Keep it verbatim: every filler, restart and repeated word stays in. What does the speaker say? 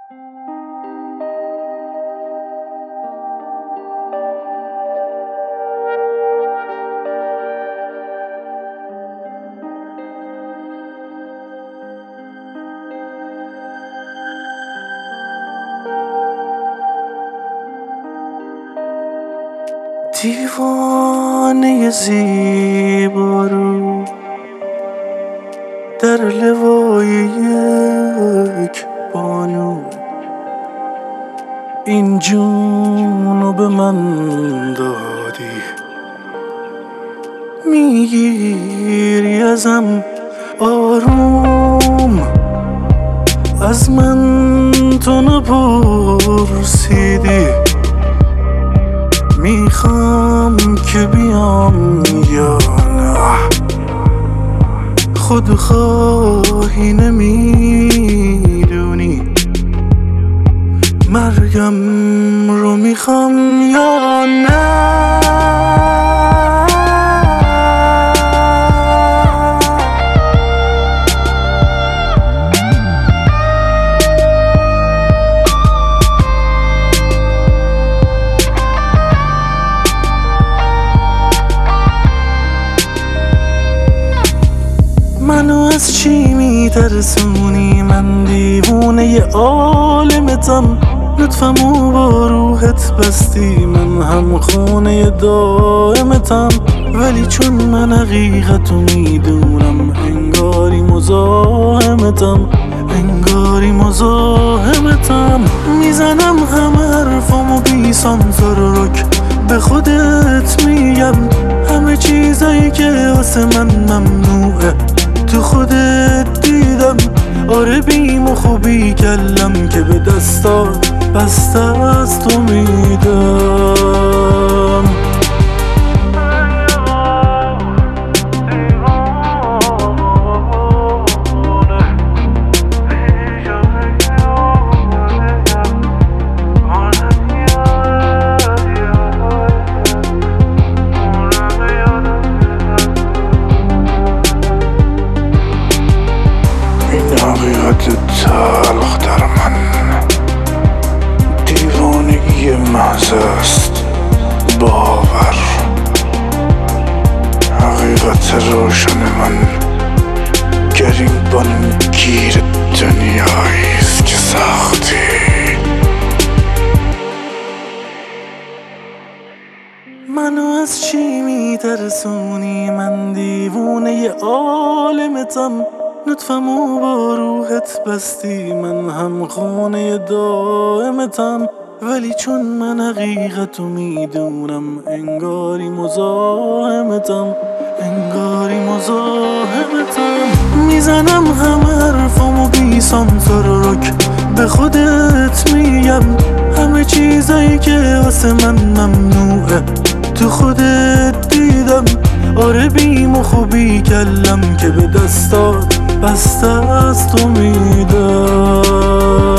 دیوانه زیبا رو در لوای یک بانو، این جونو به من دادی، میگیری ازم آروم، از من تو نپرسیدی، میخوام که بیام یا نه، خودخواهی نمیدونی مرگم رو میخوام یا نه. منو از چی میترسونی؟ من دیوونه عالمتم، لطفمو با روحت بستی، من هم خونه دائمتم، ولی چون من حقیقتو میدونم انگاری مزاحمتم، انگاری مزاحمتم. میزنم همه حرفامو بی سانسور و رک، به خودت میگم همه چیزایی که واسه من ممنوعه تو خودت دیدم. آره بیم و خوبی کلم که به دستات بسته از تو میدم. تلخ در من دیوانگی محض است، باور حقیقت روشن من گریبان گیر دنیاییست که ساختی. منو از چی میترسونی؟ من دیوونه عالمتم، لطفمو با روحت بستی، من هم خونه دائمتم، ولی چون من حقیقتو میدونم انگاری مزاحمتم، انگاری مزاحمتم. میزنم همه حرفامو بی سانسور و رک، به خودت میگم همه چیزایی که واسه من ممنوعه تو خودت دیدم. آره بیم و خوبی کلم که به دستات بسته از تو میدم.